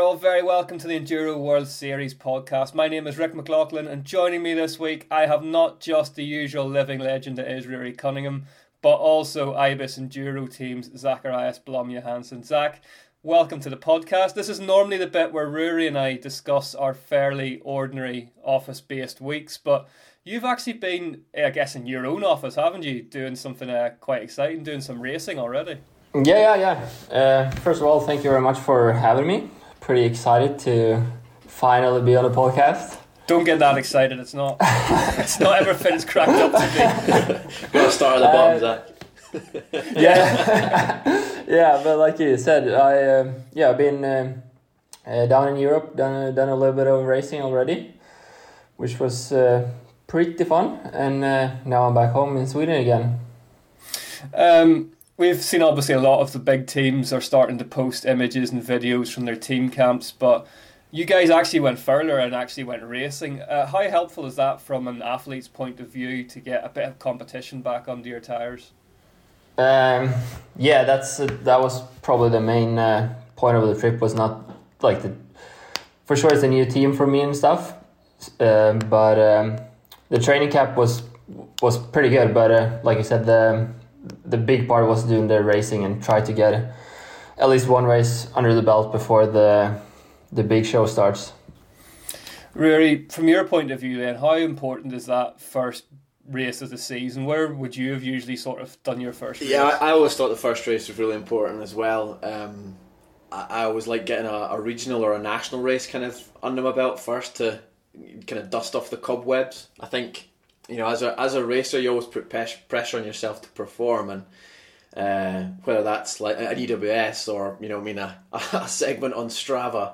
all very welcome to the Enduro World Series podcast. My name is Rick McLaughlin, and joining me this week I have not just the usual living legend that is Rory Cunningham, but also Ibis Enduro team's Zacharias Blom Johansson. Zach, welcome to the podcast. This is normally the bit where Rory and I discuss our fairly ordinary office-based weeks, but you've actually been, I guess, in your own office, haven't you, doing something quite exciting, doing some racing already? Yeah. First of all, thank you very much for having me. Pretty excited to finally be on the podcast. Don't get that excited. It's not everything it's cracked up to be. Gotta start at the bottom, Zach. Yeah, but like you said, I've been down in Europe, done a little bit of racing already, which was pretty fun, and now I'm back home in Sweden again. We've seen obviously a lot of the big teams are starting to post images and videos from their team camps, but you guys actually went further and actually went racing. How helpful is that from an athlete's point of view to get a bit of competition back under your tyres? That was probably the main point of the trip. Was not like for sure it's a new team for me and stuff, but the training camp was pretty good. But like you said, the big part was doing the racing and try to get at least one race under the belt before the big show starts. Rory, from your point of view then, how important is that first race of the season? Where would you have usually sort of done your first race? Yeah, I always thought the first race was really important as well. I always like getting a regional or a national race kind of under my belt first to kind of dust off the cobwebs. I think, as a racer, you always put pressure on yourself to perform, and whether that's like an EWS or a segment on Strava,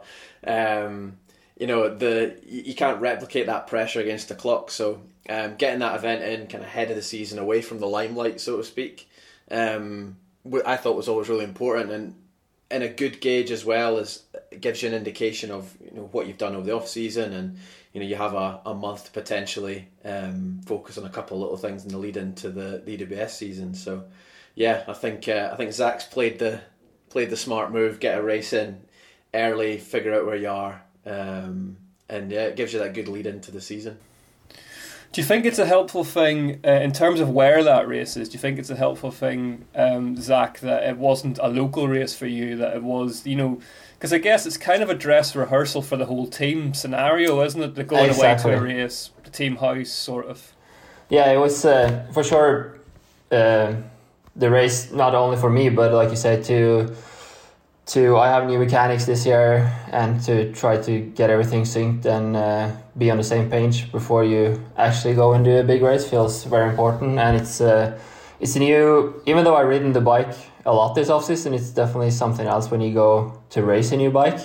you can't replicate that pressure against the clock. So getting that event in kind of ahead of the season, away from the limelight, so to speak, I thought was always really important, and a good gauge as well, as it gives you an indication of what you've done over the off season, and you have a month to potentially focus on a couple of little things in the lead into the EWS season. So yeah, I think Zach's played the smart move, get a race in early, figure out where you are, and yeah, it gives you that good lead into the season. Do you think it's a helpful thing in terms of where that race is? Do you think it's a helpful thing, Zach, that it wasn't a local race for you, that it was, because I guess it's kind of a dress rehearsal for the whole team scenario, isn't it? The going Exactly. away to a race, the team house, sort of. Yeah, it was for sure the race, not only for me, but like you said, I have new mechanics this year, and to try to get everything synced and be on the same page before you actually go and do a big race feels very important. And it's a new, even though I've ridden the bike a lot this off-season, it's definitely something else when you go to race a new bike.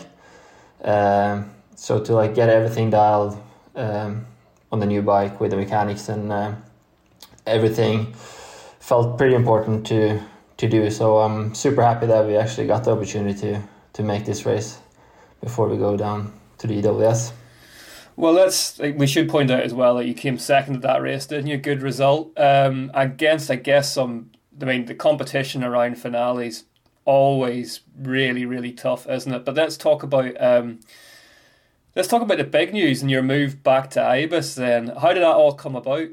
So to get everything dialed on the new bike with the mechanics and everything felt pretty important to do. So I'm super happy that we actually got the opportunity to make this race before we go down to the EWS. Well, we should point out as well that you came second at that race, didn't you? Good result. Against, I guess, the competition around finales always really, really tough, isn't it? But let's talk about the big news and your move back to Ibis then. How did that all come about?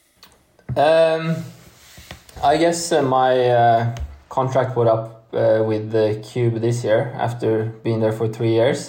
I guess my contract went up with the Cube this year after being there for 3 years.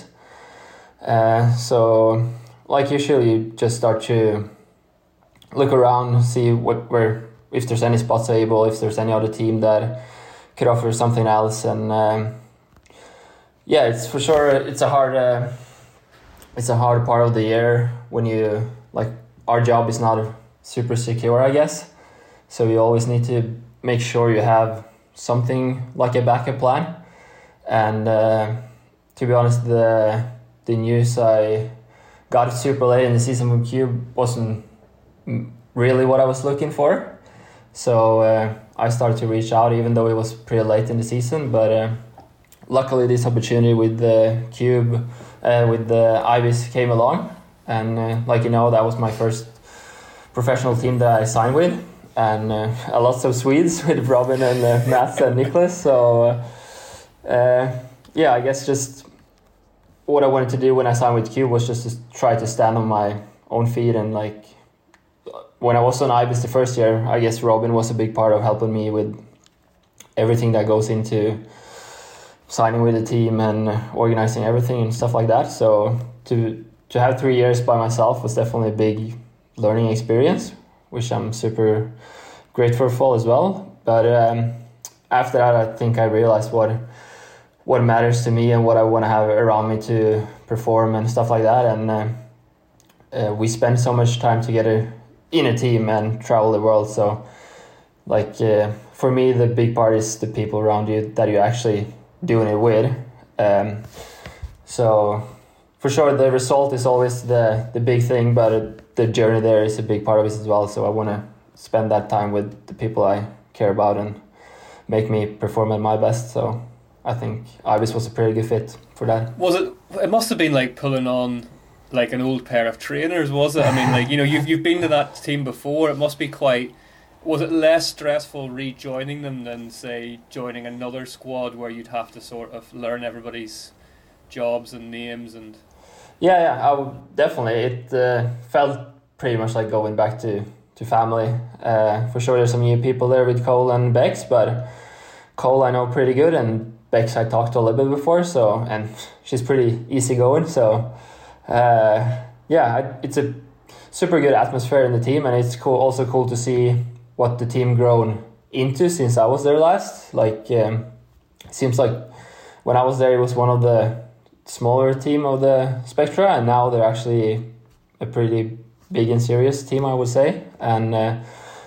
So, like usually, you just start to look around, see if there's any spots available, if there's any other team that could offer something else, and it's for sure it's a hard part of the year when you our job is not super secure, I guess. So you always need to make sure you have something like a backup plan. And to be honest, the news I got super late in the season from Cube wasn't really what I was looking for. So I started to reach out, even though it was pretty late in the season. But luckily, this opportunity with the Cube, with the Ibis came along. And that was my first professional team that I signed with. And a lot of Swedes with Robin and Mats and Nicholas. So I guess just what I wanted to do when I signed with Cube was just to try to stand on my own feet. And like when I was on Ibis the first year, I guess Robin was a big part of helping me with everything that goes into signing with the team and organizing everything and stuff like that. So to have 3 years by myself was definitely a big learning experience, which I'm super grateful for as well. But after that, I think I realized what matters to me and what I want to have around me to perform and stuff like that. And we spend so much time together in a team and travel the world. So like for me, the big part is the people around you that you're actually doing it with. So for sure, the result is always the big thing, but the journey there is a big part of it as well. So I want to spend that time with the people I care about and make me perform at my best. So I think Ibis was a pretty good fit for that. Was it? It must have been like pulling on like an old pair of trainers, was it? I mean, like, you know, you've been to that team before. It must be quite. Was it less stressful rejoining them than, say, joining another squad where you'd have to sort of learn everybody's jobs and names and? Yeah, I would, definitely. It felt pretty much like going back to family. For sure, there's some new people there with Cole and Bex, but Cole I know pretty good, and Bex I talked to a little bit before, so, and she's pretty easygoing. So it's a super good atmosphere in the team, and it's also cool to see what the team grown into since I was there last. Like seems like when I was there, it was one of the smaller team of the Spectra, and now they're actually a pretty big and serious team, I would say. And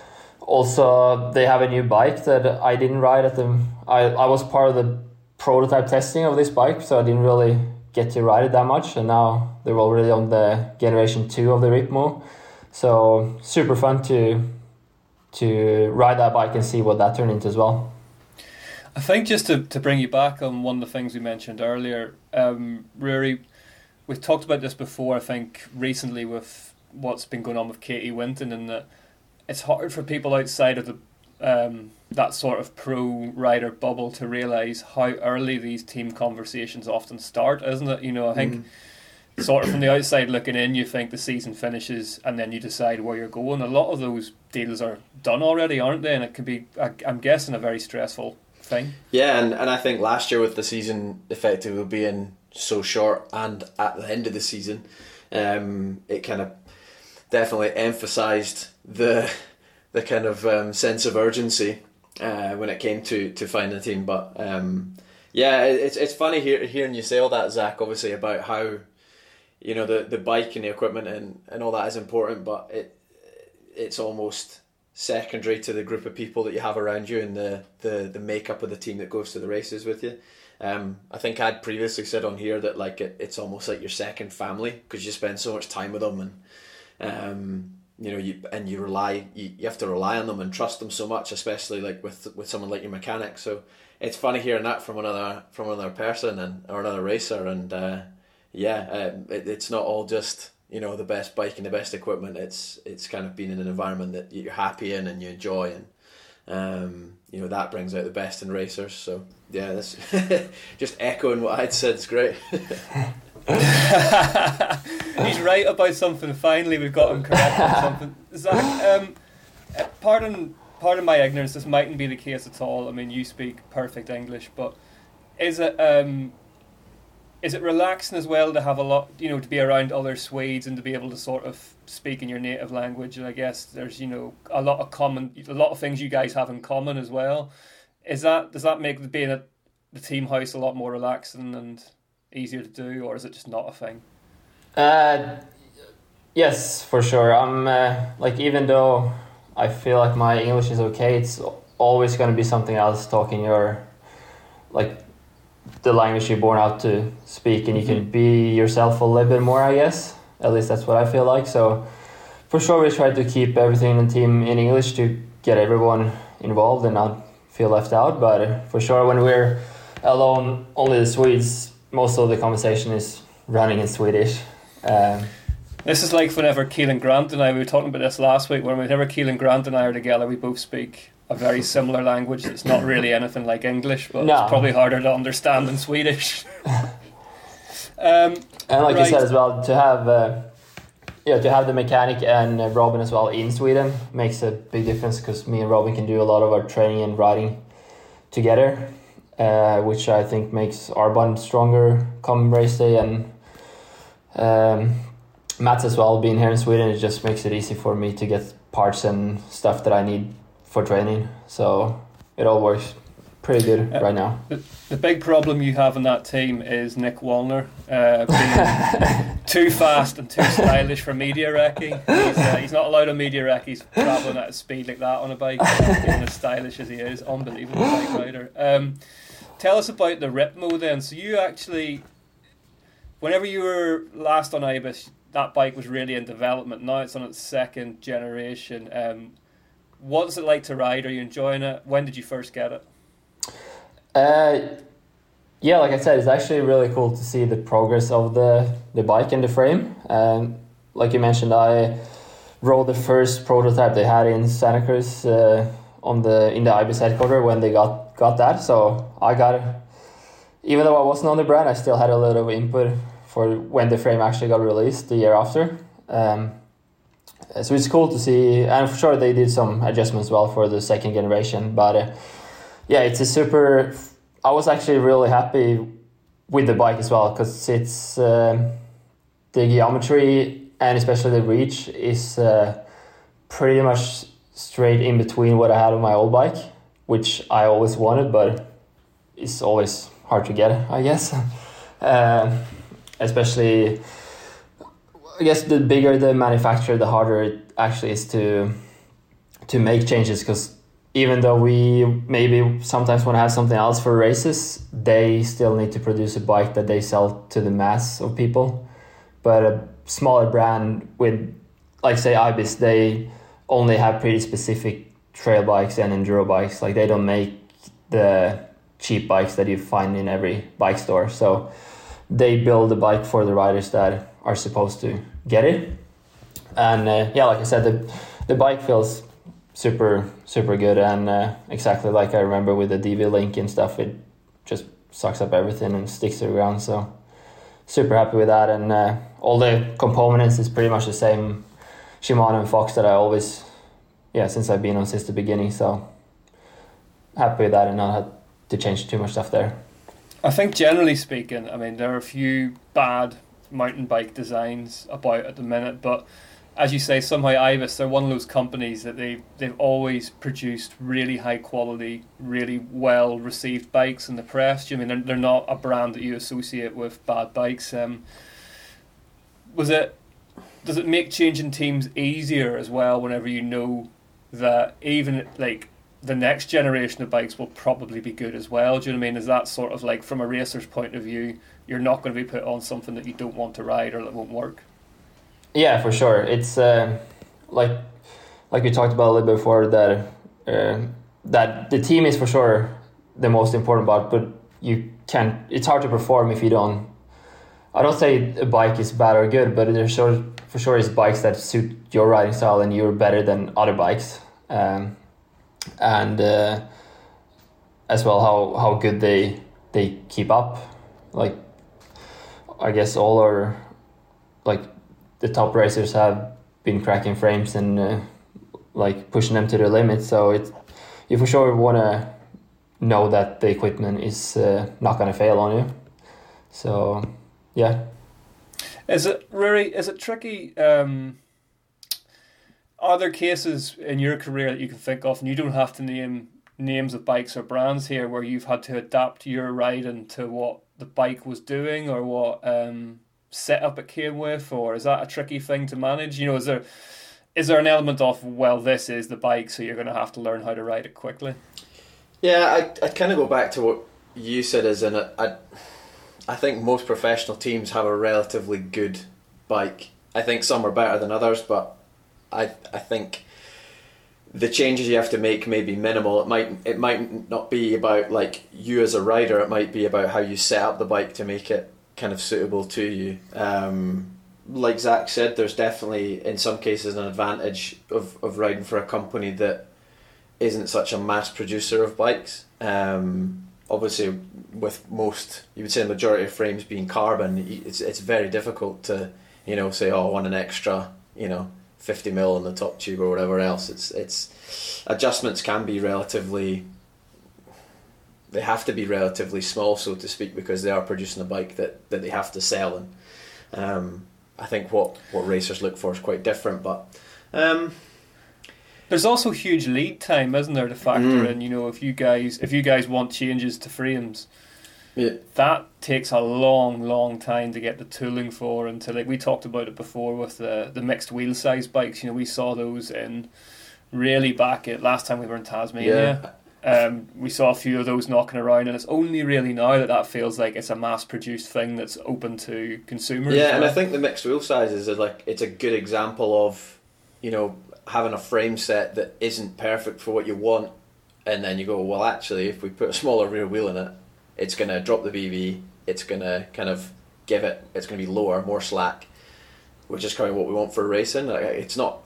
also they have a new bike that I didn't ride at them. I was part of the prototype testing of this bike, so I didn't really get to ride it that much, and now they're already on the generation 2 of the Ripmo. So super fun to ride that bike and see what that turned into as well. I think just to bring you back on one of the things we mentioned earlier, Rory, we've talked about this before, I think, recently with what's been going on with Katie Winton, and that it's hard for people outside of the that sort of pro rider bubble to realise how early these team conversations often start, isn't it? You know, I think sort of from the outside looking in, you think the season finishes and then you decide where you're going. A lot of those deals are done already, aren't they? And it can be, I'm guessing, a very stressful thing. Yeah, and I think last year with the season effectively being so short and at the end of the season, it kind of definitely emphasised the kind of sense of urgency when it came to finding a team. But yeah, it's funny hearing you say all that, Zach, obviously about how, you know, the bike and the equipment and all that is important, but it's almost secondary to the group of people that you have around you and the makeup of the team that goes to the races with you. I think I'd previously said on here that like it's almost like your second family, because you spend so much time with them, and you know, you have to rely on them and trust them so much, especially like with someone like your mechanic. So it's funny hearing that from another person or another racer, and it's not all just, you know, the best bike and the best equipment. It's kind of being in an environment that you're happy in and you enjoy, and you know, that brings out the best in racers. So yeah, that's just echoing what I'd said. It's great. He's right about something. Finally, we've got him correct on something. Zach, pardon my ignorance, this mightn't be the case at all. I mean, you speak perfect English, but is it relaxing as well to have a lot, you know, to be around other Swedes and to be able to sort of speak in your native language? And I guess there's, you know, a lot of things you guys have in common as well. Does that make being at the team house a lot more relaxing and easier to do, or is it just not a thing? Yes, for sure. I'm like, even though I feel like my English is okay, it's always going to be something else talking your, like, the language you're born out to speak, and you can be yourself a little bit more, I guess. At least that's what I feel like. So for sure we try to keep everything in the team in English to get everyone involved and not feel left out. But for sure, when we're alone, only the Swedes, most of the conversation is running in Swedish. This is like whenever Keelan Grant and I, we were talking about this last week, whenever Keelan Grant and I are together, we both speak a very similar language. It's not really anything like English, but It's probably harder to understand than Swedish. And like you Right. said as well, to have the mechanic and Robin as well in Sweden makes a big difference, because me and Robin can do a lot of our training and riding together, which I think makes our bond stronger come race day. And Mats as well, being here in Sweden, it just makes it easy for me to get parts and stuff that I need for training. So it all works pretty good right now. The big problem you have in that team is Nick Wallner being too fast and too stylish for media recce. He's not allowed a media recce. He's travelling at a speed like that on a bike, being as stylish as he is. Unbelievable bike rider. Tell us about the Ripmo then. So you actually, whenever you were last on Ibis, that bike was really in development. Now it's on its second generation. What's it like to ride? Are you enjoying it? When did you first get it? Yeah, like I said, it's actually really cool to see the progress of the bike and the frame. Like you mentioned, I rode the first prototype they had in Santa Cruz in the Ibis headquarters when they got that. So I got it. Even though I wasn't on the brand, I still had a little of input for when the frame actually got released the year after. So it's cool to see, and for sure they did some adjustments as well for the second generation. But yeah, it's a super. I was actually really happy with the bike as well, because it's the geometry and especially the reach is pretty much straight in between what I had on my old bike, which I always wanted, but it's always hard to get, I guess. Especially, I guess the bigger the manufacturer, the harder it actually is to make changes, because even though we maybe sometimes want to have something else for races, they still need to produce a bike that they sell to the mass of people. But a smaller brand with, like say Ibis, they only have pretty specific trail bikes and enduro bikes. Like they don't make the cheap bikes that you find in every bike store. So they build a bike for the riders that are supposed to get it. And yeah, like I said, the bike feels super good, and exactly like I remember with the DV Link and stuff, it just sucks up everything and sticks to the ground. So super happy with that, and all the components is pretty much the same Shimano and Fox that I always, since I've been on since the beginning. So happy with that and not had to change too much stuff there. I think generally speaking, I mean, there are a few bad mountain bike designs about at the minute, but as you say, somehow Ibis, they're one of those companies that they've always produced really high quality, really well received bikes in the press. I mean, they're not a brand that you associate with bad bikes. Does it make changing teams easier as well whenever you know that even like the next generation of bikes will probably be good as well? Do you know what I mean? Is that sort of like, from a racer's point of view, you're not going to be put on something that you don't want to ride or that won't work? Yeah, for sure. It's like we talked about a little bit before, that the team is for sure the most important part, but it's hard to perform if you don't. I don't say a bike is bad or good, but there's for sure is bikes that suit your riding style and you're better than other bikes, and as well how good they keep up. Like I guess all our like the top racers have been cracking frames and like pushing them to their limits. So you for sure want to know that the equipment is not going to fail on you. So yeah. Is it tricky? Are there cases in your career that you can think of, and you don't have to name names of bikes or brands here, where you've had to adapt your riding to what the bike was doing or what setup it came with, or is that a tricky thing to manage? You know, is there an element of, well, this is the bike, so you're going to have to learn how to ride it quickly? Yeah, I kind of go back to what you said, as in I think most professional teams have a relatively good bike. I think some are better than others, but I think the changes you have to make may be minimal. It might not be about like you as a rider. It might be about how you set up the bike to make it kind of suitable to you. Like Zach said, there's definitely in some cases an advantage of riding for a company that isn't such a mass producer of bikes. obviously with most, you would say the majority of frames being carbon, it's very difficult to, say, oh, I want an extra, 50 mil on the top tube or whatever else. It's adjustments can be they have to be relatively small, so to speak, because they are producing a bike that they have to sell. And I think what racers look for is quite different, but there's also huge lead time, isn't there, to factor in? If you guys want changes to frames, that takes a long time to get the tooling for, and to, like we talked about it before with the mixed wheel size bikes. We saw those in really back at last time we were in Tasmania. We saw a few of those knocking around, and it's only really now that feels like it's a mass-produced thing that's open to consumers. Yeah, and I think the mixed wheel sizes it's a good example of, having a frame set that isn't perfect for what you want, and then you go, well, actually, if we put a smaller rear wheel in it, it's going to drop the BB, it's going to kind of it's going to be lower, more slack, which is kind of what we want for racing. It's not,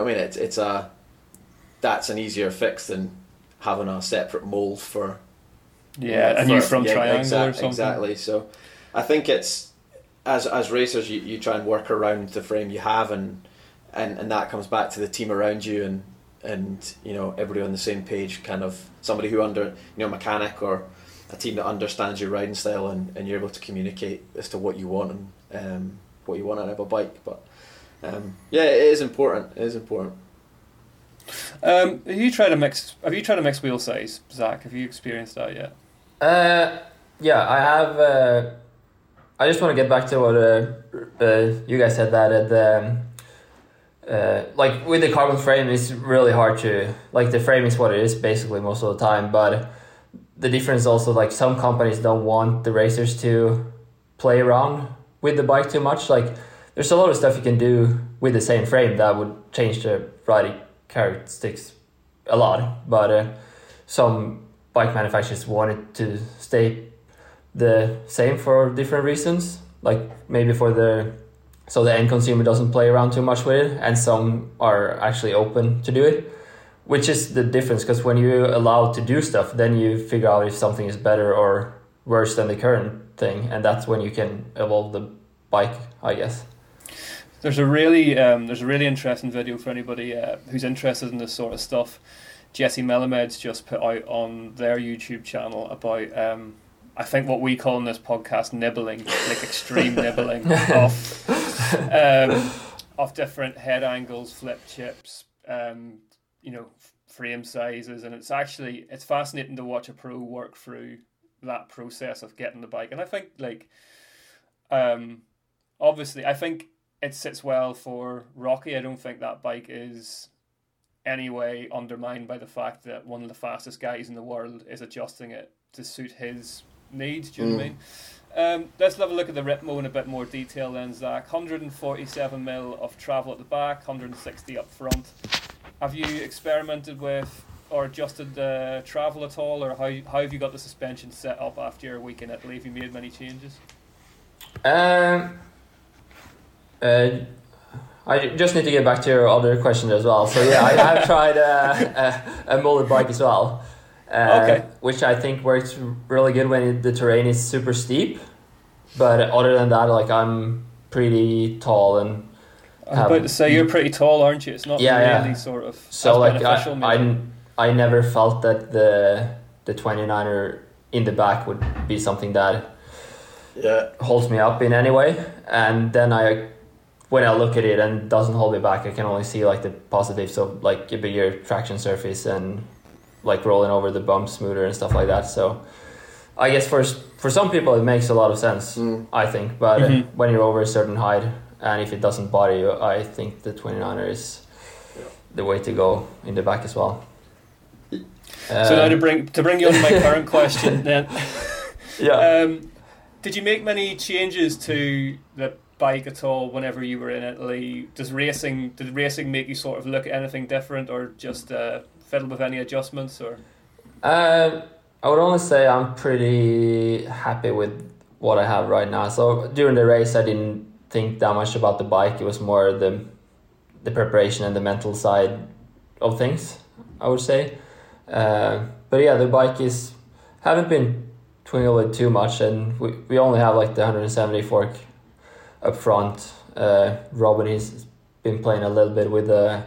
that's an easier fix than having a separate mold for a new front triangle or something. Exactly. So I think it's as racers you try and work around the frame you have, and that comes back to the team around you and everybody on the same page, kind of somebody who mechanic or a team that understands your riding style, and you're able to communicate as to what you want and what you want out of a bike. But it is important. It is important. Have you tried a mixed wheel size, Zach? Have you experienced that yet? Yeah, I have. I just want to get back to what you guys said, that like with the carbon frame, it's really hard to, like, the frame is what it is basically most of the time, but the difference also, like, some companies don't want the racers to play around with the bike too much. Like, there's a lot of stuff you can do with the same frame that would change the riding characteristics a lot, but some bike manufacturers want it to stay the same for different reasons, like maybe so the end consumer doesn't play around too much with it, and some are actually open to do it, which is the difference, because when you're allowed to do stuff, then you figure out if something is better or worse than the current thing, and that's when you can evolve the bike, I guess. There's a really interesting video for anybody who's interested in this sort of stuff. Jesse Melamed's just put out on their YouTube channel about I think what we call in this podcast nibbling, like extreme nibbling of different head angles, flip chips, frame sizes, and it's fascinating to watch a pro work through that process of getting the bike. And I think, like, obviously, I think it sits well for Rocky. I don't think that bike is anyway undermined by the fact that one of the fastest guys in the world is adjusting it to suit his needs. Do you know what I mean? Let's have a look at the Ripmo in a bit more detail then, Zach. 147 mil of travel at the back, 160 up front. Have you experimented with or adjusted the travel at all, or how have you got the suspension set up after your week in Italy? Have you made many changes? I just need to get back to your other question as well. So yeah, I have tried a molded bike as well, which I think works really good when the terrain is super steep. But other than that, like, I'm pretty tall and. I was about to say, you're pretty tall, aren't you? It's not really sort of. So like I never felt that the 29er in the back would be something that holds me up in any way, and then when I look at it and it doesn't hold me back, I can only see like the positives of like a bigger traction surface and like rolling over the bumps smoother and stuff like that. So I guess for some people it makes a lot of sense, I think, but when you're over a certain height and if it doesn't bother you, I think the 29er is the way to go in the back as well. So now to bring you on to my current question then. Did you make many changes to the bike at all whenever you were in Italy? Did racing make you sort of look at anything different, or just fiddle with any adjustments? Or I would only say I'm pretty happy with what I have right now. So during the race I didn't think that much about the bike. It was more the preparation and the mental side of things, I would say. But yeah, the bike haven't been twinkle it too much, and we only have like the 170 fork up front. Robin, he's been playing a little bit with the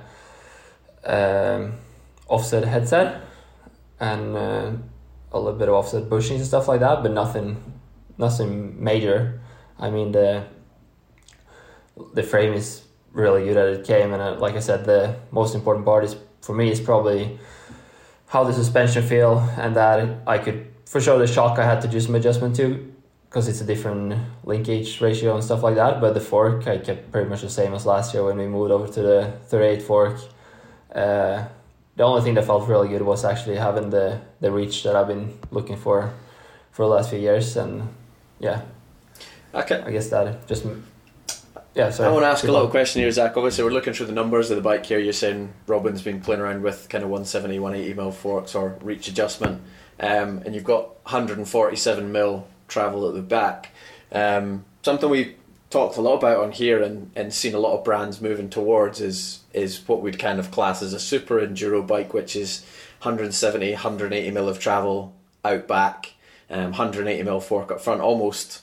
offset headset and a little bit of offset bushings and stuff like that, but nothing major. I mean, the frame is really good as it came, and like I said, the most important part is for me is probably how the suspension feel, and that I could, for sure the shock I had to do some adjustment to because it's a different linkage ratio and stuff like that, but the fork I kept pretty much the same as last year when we moved over to the 38 fork. The only thing that felt really good was actually having the reach that I've been looking for the last few years, and yeah, okay. I guess that just sorry. I want to ask a little question here, Zach. Obviously, we're looking through the numbers of the bike here. You're saying Robin's been playing around with kind of 170, 180 mil forks or reach adjustment, and you've got 147 mil travel at the back. Something we talked a lot about on here and seen a lot of brands moving towards is what we'd kind of class as a super enduro bike, which is 170, 180 mil of travel out back, 180 mil fork up front, almost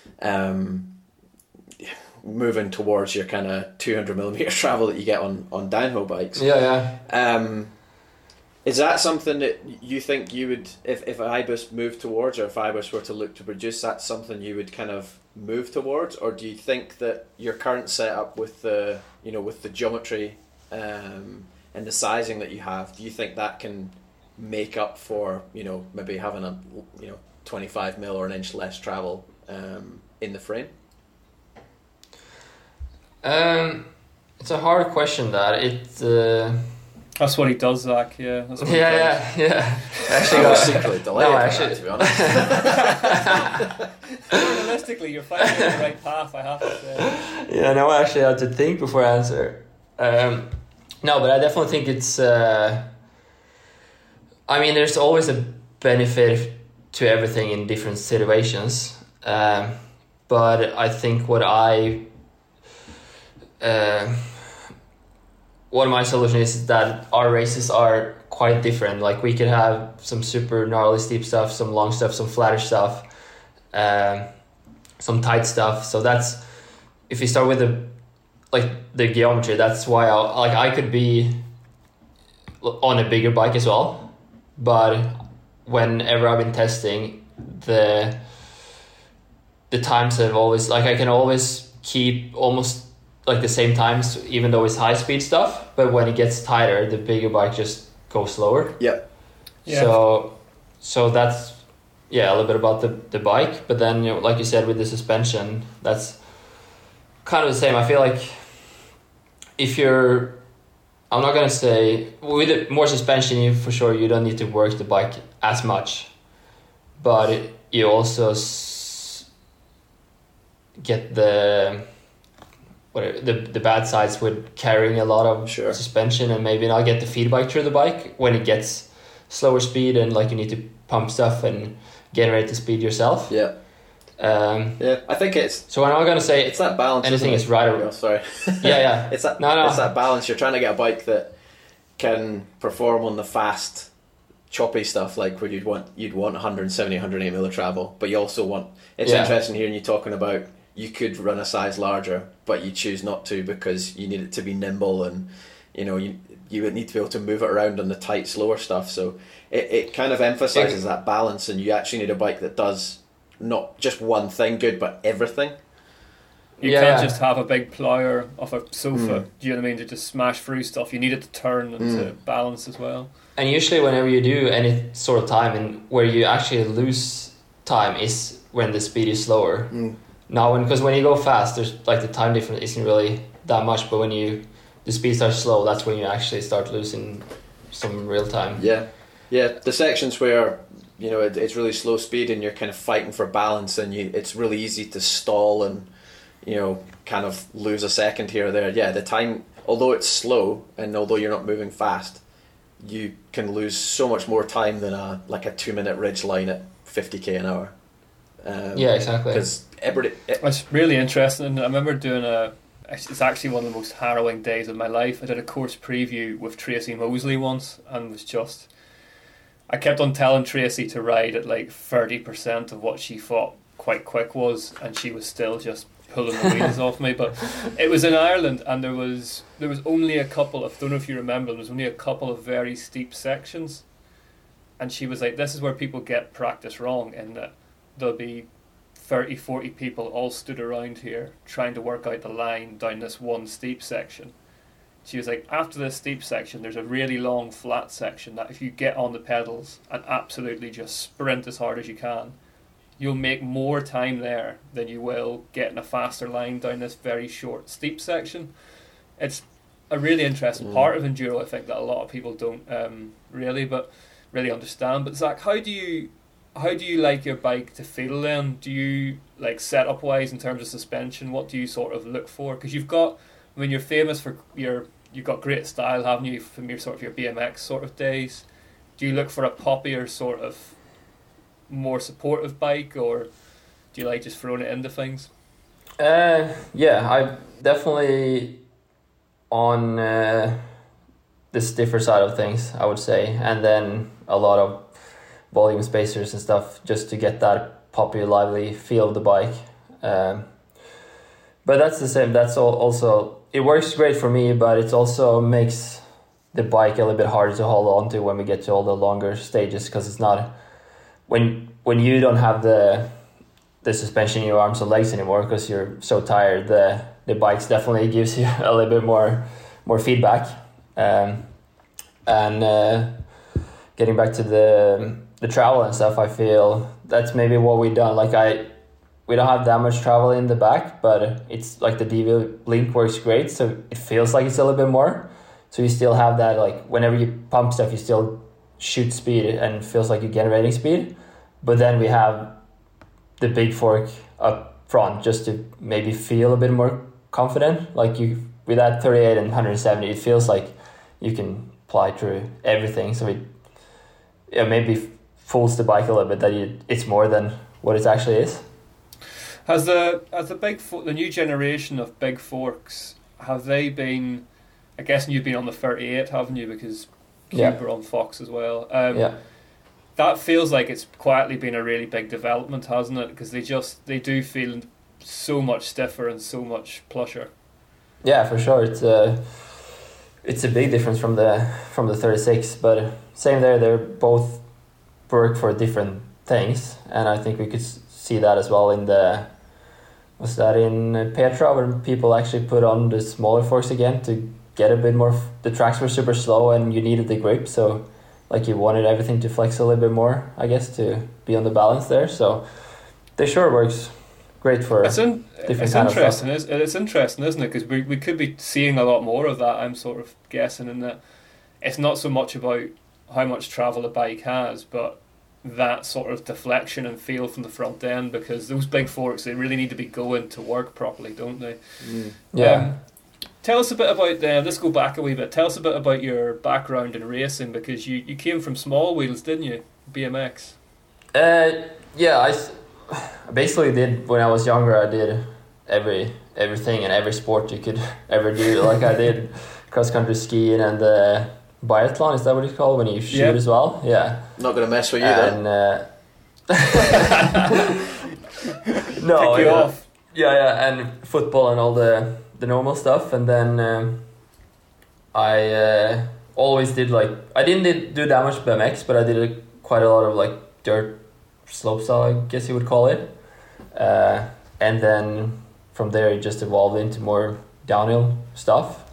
moving towards your kind of 200 millimeter travel that you get on downhill bikes. Is that something that you think you would, if Ibis moved towards, or if Ibis were to look to produce, that's something you would kind of move towards? Or do you think that your current setup with the geometry and the sizing that you have, do you think that can make up for, maybe having a 25 mil or an inch less travel in the frame? It's a hard question. That's what he does, Zach. Yeah. That's what yeah. Actually, I was secretly delighted by that, to be honest. Realistically, you're finding the right path, I have to say. Yeah, no, actually, I had to think before I answer. No, but I definitely think it's. I mean, there's always a benefit to everything in different situations, but I think what my solution is that our races are quite different. Like, we could have some super gnarly steep stuff, some long stuff, some flattish stuff, some tight stuff. So that's, if you start with the geometry, that's why I could be on a bigger bike as well. But whenever I've been testing, the times have always, I can always keep almost the same times, even though it's high speed stuff, but when it gets tighter, the bigger bike just goes slower. Yeah. So that's a little bit about the bike, but then like you said with the suspension, that's kind of the same. I feel like I'm not gonna say with more suspension, you don't need to work the bike as much, but you also get the bad sides with carrying a lot of suspension and maybe not get the feedback through the bike when it gets slower speed and you need to pump stuff and generate the speed yourself. Yeah. I think it's. So I'm not gonna say it's that balance. Anything is right or sorry. Yeah. It's that. No. It's that balance. You're trying to get a bike that can perform on the fast, choppy stuff where you'd want 170, 180 mil of travel, but you also want. It's interesting hearing you talking about. You could run a size larger, but you choose not to because you need it to be nimble, and you would need to be able to move it around on the tight, slower stuff. So it kind of emphasizes that balance, and you actually need a bike that does not just one thing good, but everything. You can't just have a big plier off a sofa. Do you know what I mean? To just smash through stuff. You need it to turn and to balance as well. And usually, whenever you do any sort of time, and where you actually lose time is when the speed is slower. Now, because when you go fast, there's the time difference isn't really that much, but when the speed starts slow, that's when you actually start losing some real time. Yeah. The sections where it's really slow speed and you're kind of fighting for balance, and it's really easy to stall and kind of lose a second here or there. Yeah, the time, although it's slow and although you're not moving fast, you can lose so much more time than a 2-minute ridge line at 50k an hour. Exactly. Because it's really interesting. I remember doing it's actually one of the most harrowing days of my life. I did a course preview with Tracy Mosley once, and was just I kept on telling Tracy to ride at like 30% of what she thought quite quick was, and she was still just pulling the wheels off me. But it was in Ireland, and there was only a couple, I don't know if you remember, there was only a couple of very steep sections, and she was like, this is where people get practice wrong, in that there'll be 30-40 people all stood around here trying to work out the line down this one steep section. She was like, after this steep section there's a really long flat section that if you get on the pedals and absolutely just sprint as hard as you can, you'll make more time there than you will getting a faster line down this very short steep section. It's a really interesting part of enduro, I think, that a lot of people don't really understand. But Zach, how do you like your bike to feel then? Do you, like, setup wise in terms of suspension, what do you sort of look for? Because you've got, I mean, you're famous for you've got great style, haven't you, from your sort of your BMX sort of days. Do you look for a poppier sort of more supportive bike, or do you like just throwing it into things? Yeah, I definitely on the stiffer side of things, I would say, and then a lot of volume spacers and stuff just to get that poppy, lively feel of the bike. But that's the same. That's also, it works great for me, but it also makes the bike a little bit harder to hold on to when we get to all the longer stages, because it's not, when you don't have the suspension in your arms and legs anymore because you're so tired, the bikes definitely gives you a little bit more feedback. And getting back to the travel and stuff, I feel that's maybe what we've done. Like we don't have that much travel in the back, but it's like the DV Link works great, so it feels like it's a little bit more. So you still have that, like, whenever you pump stuff, you still shoot speed and it feels like you're generating speed. But then we have the big fork up front just to maybe feel a bit more confident. Like, you with that 38 and 170, it feels like you can ply through everything. So it maybe fools the bike a little bit that it's more than what it actually is. Has the the new generation of big forks, have they been, I guess you've been on the 38, haven't you, because Cube were on Fox as well. That feels like it's quietly been a really big development, hasn't it? Because they do feel so much stiffer and so much plusher. Yeah, for sure. It's a big difference from the 36, but same there. They're both work for different things, and I think we could see that as well in in Petra, where people actually put on the smaller forks again to get a bit more. The tracks were super slow and you needed the grip, so like you wanted everything to flex a little bit more, I guess, to be on the balance there. So they sure works great for different kind of stuff. It's interesting, isn't it? Because we could be seeing a lot more of that, I'm sort of guessing, in that it's not so much about how much travel a bike has, but that sort of deflection and feel from the front end, because those big forks, they really need to be going to work properly, don't they? Yeah. Tell us a bit about, let's go back a wee bit, tell us a bit about your background in racing, because you came from small wheels, didn't you? BMX. Yeah, I basically did, when I was younger, I did everything and every sport you could ever do. Like I did cross-country skiing and biathlon, is that what it's called, when you shoot as well? Yeah. Not going to mess with you then. No. Pick you off. Yeah, and football and all the normal stuff. And then I always did, like, I didn't do that much BMX, but I did quite a lot of like dirt slopestyle, I guess you would call it. And then from there it just evolved into more downhill stuff.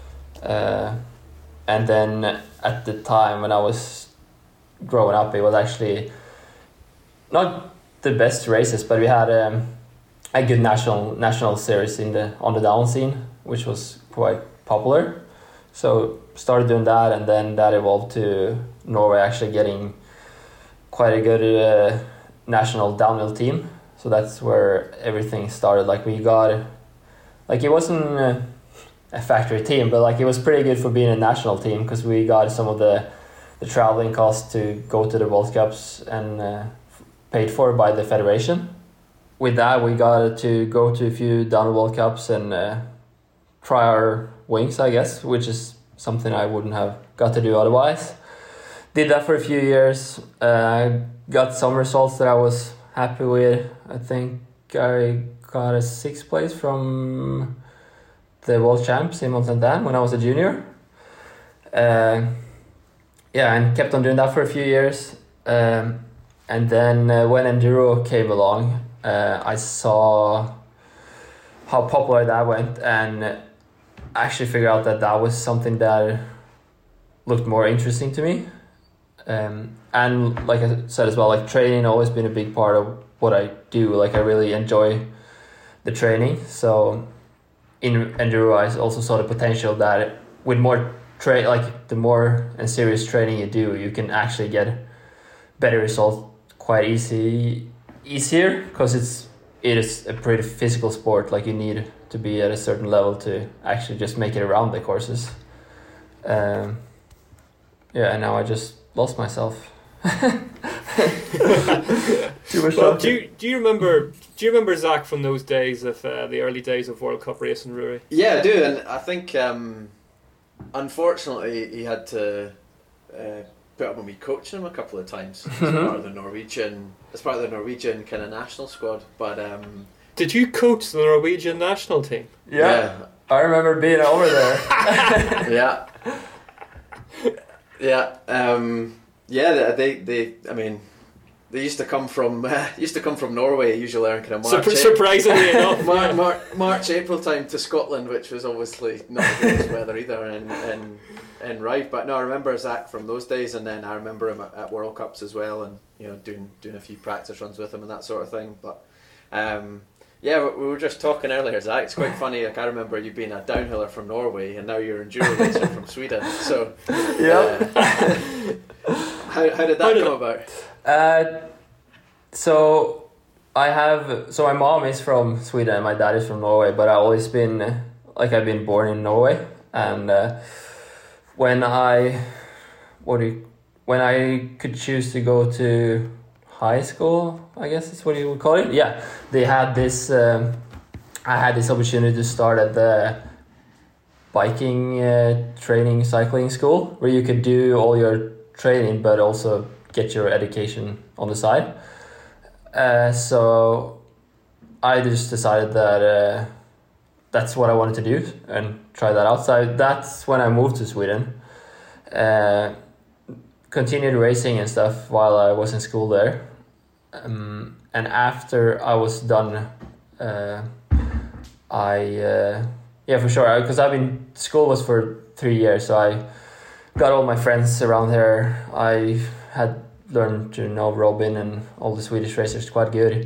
And then at the time when I was growing up, it was actually not the best races, but we had a good national series on the down scene, which was quite popular. So started doing that, and then that evolved to Norway actually getting quite a good national downhill team. So that's where everything started. Like we got, like it wasn't a factory team, but like it was pretty good for being a national team, because we got some of the traveling costs to go to the World Cups and paid for by the federation. With that, we got to go to a few downhill World Cups and try our wings, I guess, which is something I wouldn't have got to do otherwise. did that for a few years. Got some results that I was happy with. I think I got a 6th place from the World Champs in Mont-Saint-Anne when I was a junior. And kept on doing that for a few years. And then when Enduro came along, I saw how popular that went, and actually figured out that that was something that looked more interesting to me. And like I said as well, like training always been a big part of what I do. Like I really enjoy the training. So in Enduro, I also saw the potential that with more the more and serious training you do, you can actually get better results quite easier, because it is a pretty physical sport. Like you need to be at a certain level to actually just make it around the courses. And now I just lost myself. Too much. Well, do you remember Zach from those days of the early days of World Cup racing, Rory? Yeah, I do, and I think unfortunately he had to put up with me coaching him a couple of times as part of the Norwegian kind of national squad. But did you coach the Norwegian national team? Yeah. I remember being over there. Yeah. They used to come from Norway, usually around kind of March. Surprisingly enough, March, April time to Scotland, which was obviously not the greatest weather either in Ride. But no, I remember Zach from those days, and then I remember him at World Cups as well, and doing a few practice runs with him and that sort of thing. But we were just talking earlier, Zach. It's quite funny. Like I remember you being a downhiller from Norway, and now you're an enduro racer from Sweden. So how did that come about? So my mom is from Sweden and my dad is from Norway, but I've been born in Norway, and when I could choose to go to high school, I guess that's what you would call it. Yeah, they had this. I had this opportunity to start at the biking training cycling school, where you could do all your training but also get your education on the side. So I just decided that that's what I wanted to do and try that out. So that's when I moved to Sweden. Continued racing and stuff while I was in school there. And after I was done, for sure, because school was for 3 years, so I got all my friends around here. I had learned to know Robin and all the Swedish racers quite good.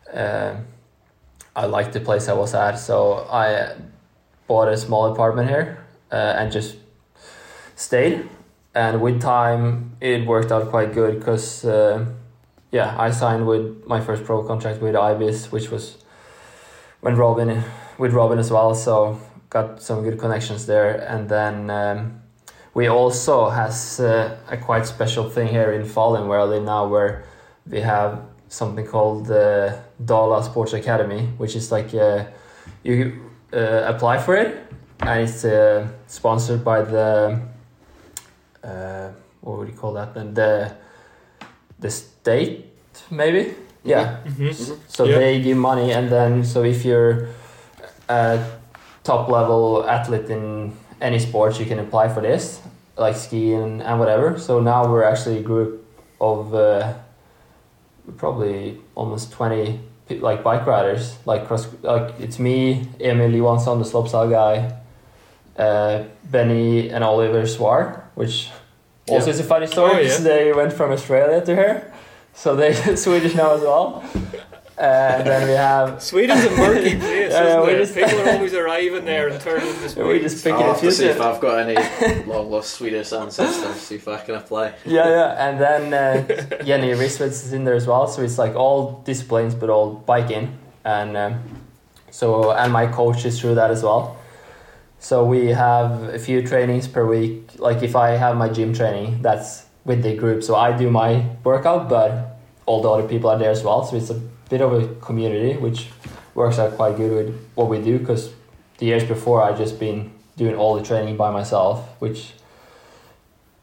I liked the place I was at, so I bought a small apartment here and just stayed. And with time, it worked out quite good because, I signed with my first pro contract with Ibis, which was with Robin as well. So got some good connections there, and then. We also has a quite special thing here in Falun, where I live now, where we have something called the Dala Sports Academy, which is like you apply for it, and it's sponsored by the what would you call that then, the state maybe, yeah. Mm-hmm. So they give money, and then so if you're a top level athlete in any sports, you can apply for this, like skiing and whatever. So now we're actually a group of probably almost 20 like bike riders, it's me, Emil Johansson, the slopestyle guy, Benny and Oliver Swar, which also is a funny story because they went from Australia to here, so they're Swedish now as well. And then we have Sweden's a murky place, isn't it? People are always arriving there and turning into Swedes. We just pick I'll have to see if I've got any long lost Swedish ancestors, see if I can apply. And then Jenny Riswitz is in there as well, so it's like all disciplines but all biking, and and my coach is through that as well. So we have a few trainings per week. Like if I have my gym training, that's with the group, so I do my workout, but all the other people are there as well, so it's a bit of a community, which works out quite good with what we do, because the years before I just been doing all the training by myself, which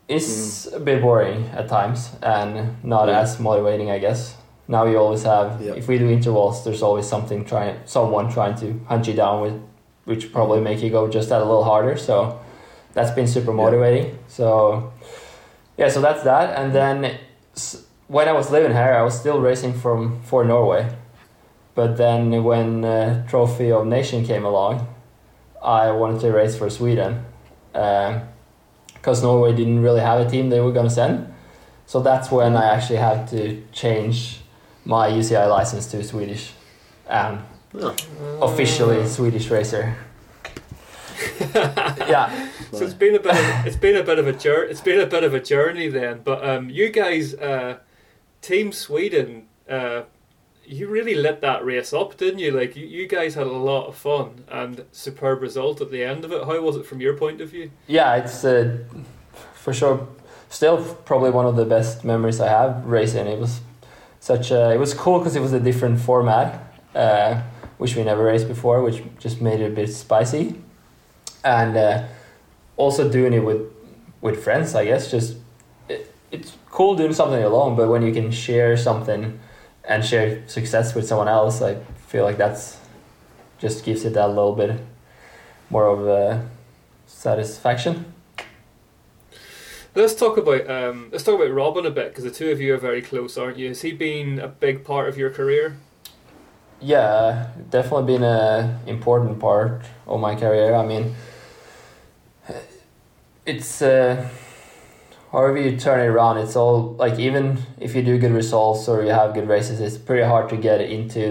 is a bit boring at times and not as motivating, I guess. Now you always have, if we do intervals, there's always someone trying to hunt you down with, which probably make you go just that a little harder. So that's been super motivating. So so that's that. And then when I was living here, I was still racing for Norway. But then when Trophy of Nation came along, I wanted to race for Sweden. Because Norway didn't really have a team they were going to send. So that's when I actually had to change my UCI license to Swedish. Officially Swedish racer. Yeah. So it's been a bit of a journey then. But you guys, Team Sweden, you really lit that race up, didn't you? Like you guys had a lot of fun and superb result at the end of it. How was it from your point of view? Yeah, it's for sure still probably one of the best memories I have racing. It was it was cool because it was a different format, which we never raced before, which just made it a bit spicy, and also doing it with friends. I guess it's cool doing something alone, but when you can share something and share success with someone else, I feel like that's just gives it that little bit more of a satisfaction. Let's talk about Robin a bit, because the two of you are very close, aren't you? Has he been a big part of your career? Yeah, definitely been an important part of my career. I mean, it's however you turn it around, it's all like, even if you do good results or you have good races, it's pretty hard to get into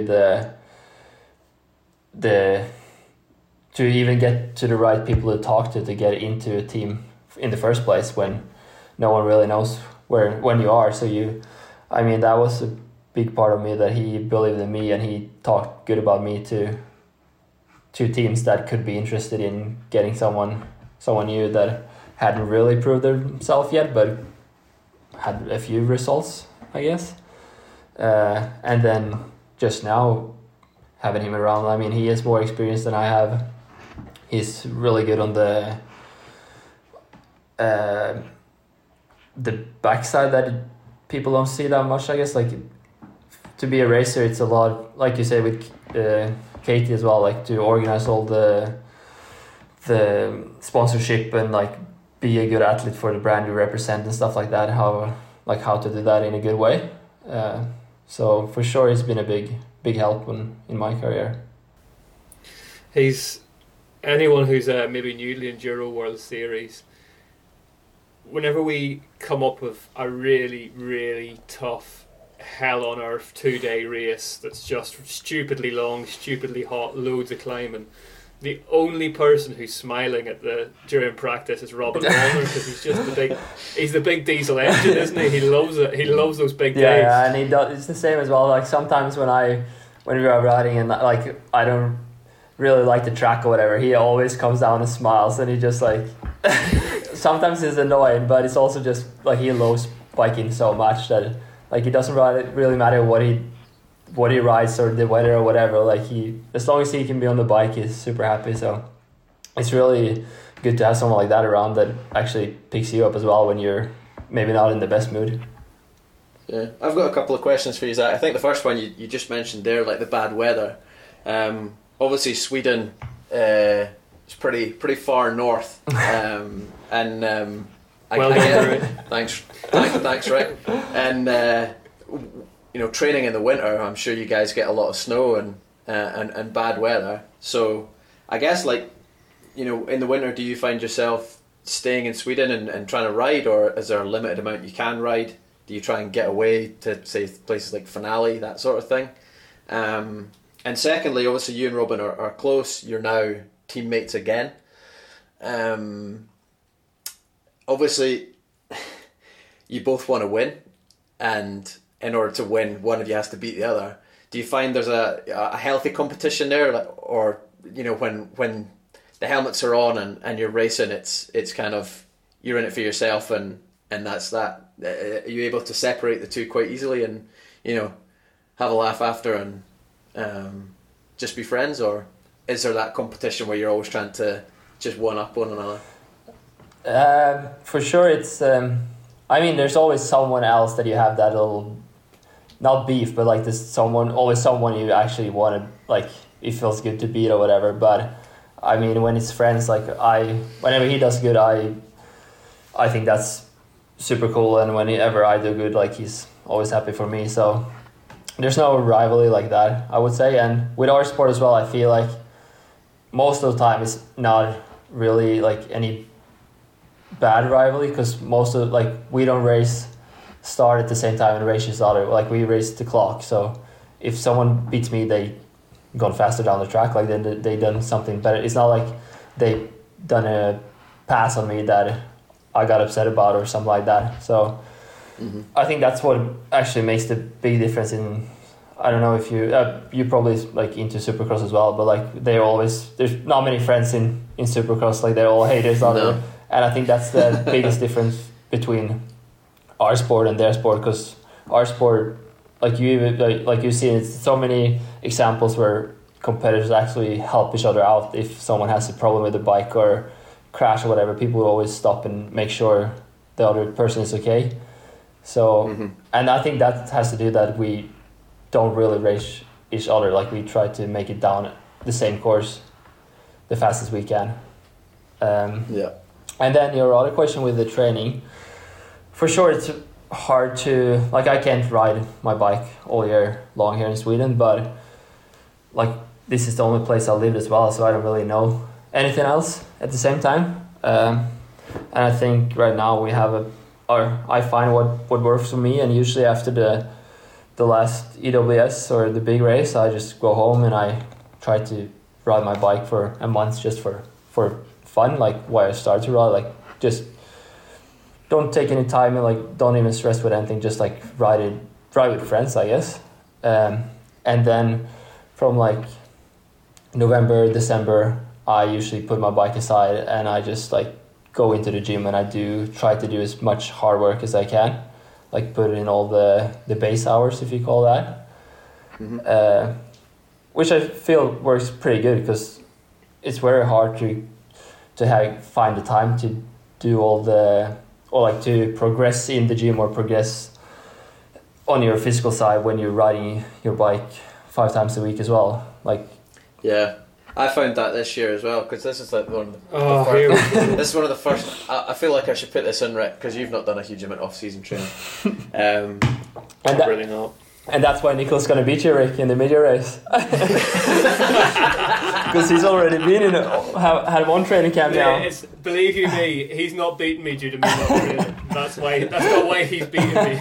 to even get to the right people to talk to get into a team in the first place when no one really knows when you are. So that was a big part of me, that he believed in me and he talked good about me to teams that could be interested in getting someone new that hadn't really proved themselves yet, but had a few results, I guess. And then just now having him around, I mean, he is more experienced than I have. He's really good on the backside that people don't see that much, I guess. Like, to be a racer, it's a lot, like you say with Katie as well, like to organize all the sponsorship and like be a good athlete for the brand you represent and stuff like that, how to do that in a good way. So for sure it's been a big help in my career. He's anyone who's maybe new to the Enduro World Series, whenever we come up with a really, really tough, hell on earth 2-day race that's just stupidly long, stupidly hot, loads of climbing, the only person who's smiling during practice is Robin Wallner, because he's just he's the big diesel engine, isn't he? He loves it. He loves those big days. Yeah, and he does. It's the same as well. Like sometimes when we are riding and like I don't really like the track or whatever, he always comes down and smiles, and he just like sometimes it's annoying, but it's also just like he loves biking so much that like it doesn't really matter what he rides or the weather or whatever. Like as long as he can be on the bike, he's super happy. So it's really good to have someone like that around that actually picks you up as well when you're maybe not in the best mood. Yeah, I've got a couple of questions for you, Zach. I think the first one you just mentioned there, like the bad weather. Obviously Sweden is pretty far north, and I get it. Thanks, Rick. And training in the winter, I'm sure you guys get a lot of snow and bad weather. So I guess in the winter, do you find yourself staying in Sweden and trying to ride, or is there a limited amount you can ride? Do you try and get away to, say, places like Finale, that sort of thing? And secondly, obviously you and Robin are close. You're now teammates again. Obviously, you both want to win, and in order to win, one of you has to beat the other. Do you find there's a healthy competition there, or when the helmets are on and you're racing, it's kind of you're in it for yourself and that's that? Are you able to separate the two quite easily and have a laugh after and just be friends, or is there that competition where you're always trying to just one up one another? For sure, it's. I mean, there's always someone else that you have that little, not beef, but like there's always someone you actually want to, like, it feels good to beat or whatever. But I mean, when it's friends, like whenever he does good, I think that's super cool, and whenever I do good, like, he's always happy for me. So there's no rivalry like that, I would say. And with our sport as well, I feel like most of the time it's not really like any bad rivalry, because most of, like, we don't start at the same time and race each other. Like, we race the clock, so if someone beats me, they gone faster down the track, like they done something better. It's not like they done a pass on me that I got upset about or something like that. So I think that's what actually makes the big difference in, I don't know if you probably like into Supercross as well, but like there's not many friends in Supercross, like they're all haters on it. And I think that's the biggest difference between our sport and their sport, because our sport, like you see, it's so many examples where competitors actually help each other out. If someone has a problem with the bike or crash or whatever, people will always stop and make sure the other person is okay. So, and I think that has to do that we don't really race each other. Like, we try to make it down the same course the fastest we can. And then your other question with the training, for sure it's hard to, like, I can't ride my bike all year long here in Sweden, but like, this is the only place I lived as well, so I don't really know anything else at the same time. And I think right now we have I find what works for me, and usually after the last EWS or the big race, I just go home and I try to ride my bike for a month just for fun, like why I started to ride, like just don't take any time and like don't even stress with anything, just like ride with friends, I guess. And then from like November, December, I usually put my bike aside and I just like go into the gym, and I try to do as much hard work as I can, like put in all the base hours, if you call that, which I feel works pretty good, because it's very hard to find the time to do to progress in the gym or progress on your physical side when you're riding your bike 5 times a week as well. Like, yeah, I found that this year as well, because this is like one of the first. This is one of the first. I feel like I should put this in, Rick, because you've not done a huge amount of off-season training. Really not. And that's why Nico's going to beat you, Rick, in the mid-year race. Because he's already been had one training camp now. Believe you me, he's not beating me due to me not training. That's not why he's beating me.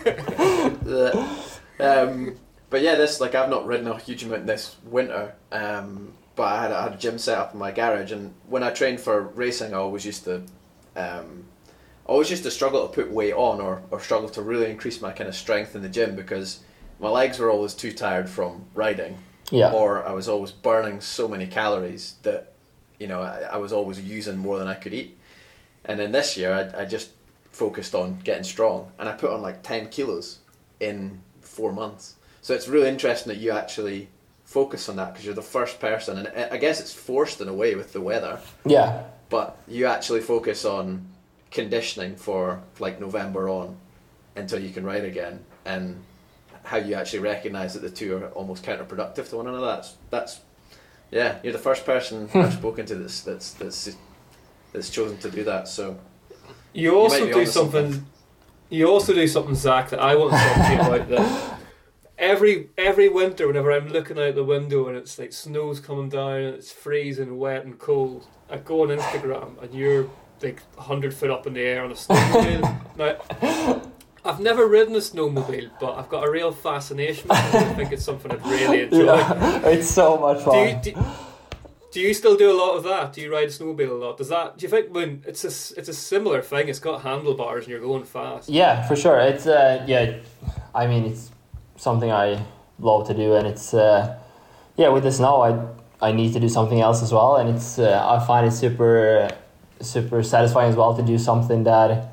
But yeah, I've not ridden a huge amount this winter. But I had a gym set up in my garage, and when I trained for racing, I always used to struggle to put weight on, or struggle to really increase my kind of strength in the gym, because my legs were always too tired from riding, or I was always burning so many calories that, you know, I was always using more than I could eat. And then this year I just focused on getting strong, and I put on like 10 kilos in 4 months. So it's really interesting that you actually focus on that, because you're the first person, and I guess it's forced in a way with the weather. Yeah. But you actually focus on conditioning for like November on until you can ride again, and how you actually recognise that the two are almost counterproductive to one another. That's you're the first person I've spoken to that's chosen to do that. So you also do something. You also do something, Zach, that I want to talk to you about. That every winter, whenever I'm looking out the window and it's like snow's coming down and it's freezing, wet and cold, I go on Instagram and you're like 100 foot up in the air on a snowmobile. Now, I've never ridden a snowmobile, but I've got a real fascination with it. I think it's something I'd really enjoy. Yeah, it's so much fun. Do you still do a lot of that? Do you ride a snowmobile a lot? Do you think when it's a similar thing? It's got handlebars and you're going fast. Yeah, for sure. It's I mean, it's something I love to do, and it's with the snow I need to do something else as well, and it's I find it super satisfying as well to do something that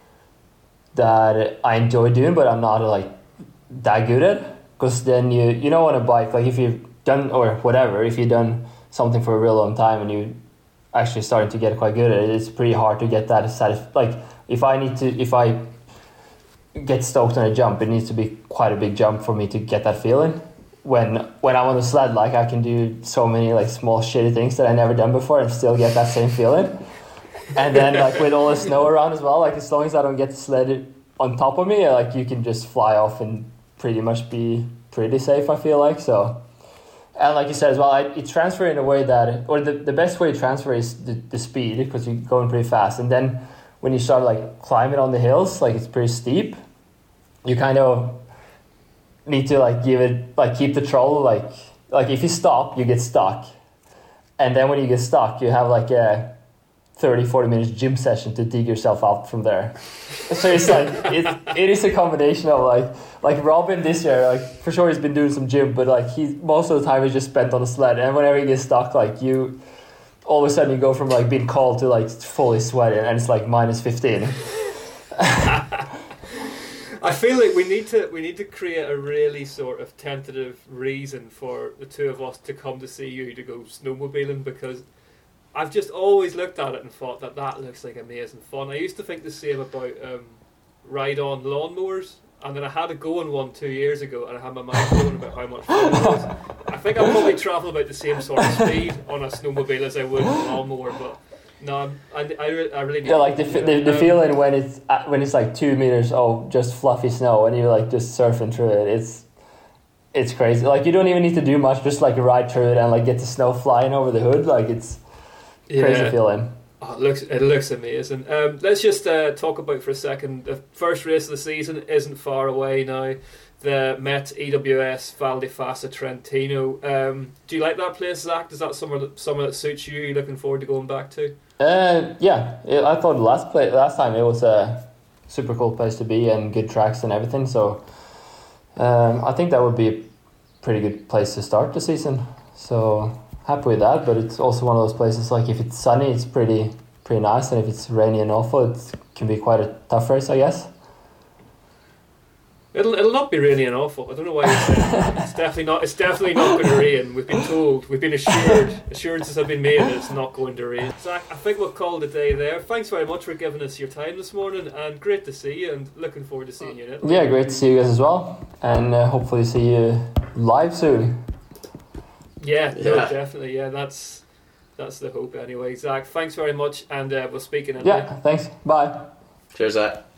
I enjoy doing, but I'm not like that good at. Because then on a bike, like if you've done or whatever, if you've done something for a real long time and you actually starting to get quite good at it. It's pretty hard to get that like if I get stoked on a jump, it needs to be quite a big jump for me to get that feeling. When I'm on the sled, like I can do so many like small shitty things that I never done before and still get that same feeling. And then like with all the snow around as well, like as long as I don't get the sled on top of me, like you can just fly off and pretty much be pretty safe, I feel like. So, and like you said as well, it transfer in a way that, or the best way to transfer is the speed, because you're going pretty fast. And then when you start like climbing on the hills, like it's pretty steep, you kind of need to like give it, like keep the troll, like if you stop, you get stuck. And then when you get stuck, you have like a 30-40 minutes gym session to dig yourself out from there. So it's like it is a combination of like Robin this year, like for sure he's been doing some gym, but like he most of the time he's just spent on the sled, and whenever he gets stuck, like you all of a sudden you go from like being cold to like fully sweating, and it's like -15. I feel like we need to create a really sort of tentative reason for the two of us to come to see you to go snowmobiling, because I've just always looked at it and thought that looks like amazing fun. I used to think the same about ride-on lawnmowers, and then I had to go on one 2 years ago, and I had my mind blown about how much fun it was. I think I'll probably travel about the same sort of speed on a snowmobile as I would on a lawnmower, but no, I really need like the feeling when it's like 2 meters of just fluffy snow and you're like just surfing through it. It's crazy. Like you don't even need to do much, just like ride through it and like get the snow flying over the hood. Like it's crazy feeling. Oh, it looks amazing. Let's just talk about for a second. The first race of the season isn't far away now. The Met EWS Val di Fassa Trentino. Do you like that place, Zach? Is that somewhere that suits you? Are you looking forward to going back to? Yeah. I thought last time it was a super cool place to be and good tracks and everything. So I think that would be a pretty good place to start the season. So happy with that. But it's also one of those places, like if it's sunny, it's pretty nice, and if it's rainy and awful, it can be quite a tough race, I guess. It'll not be rainy and awful. I don't know why you're saying that. It's definitely not going to rain. We've been assurances have been made that it's not going to rain. Zach, I think we'll call it a day there. Thanks very much for giving us your time this morning, and great to see you, and looking forward to seeing you in Italy. Yeah, great to see you guys as well, and hopefully see you live soon. Yeah, no, definitely. Yeah, that's the hope anyway. Zach, thanks very much, and we'll speak in Italy. Yeah, thanks. Bye. Cheers, Zach.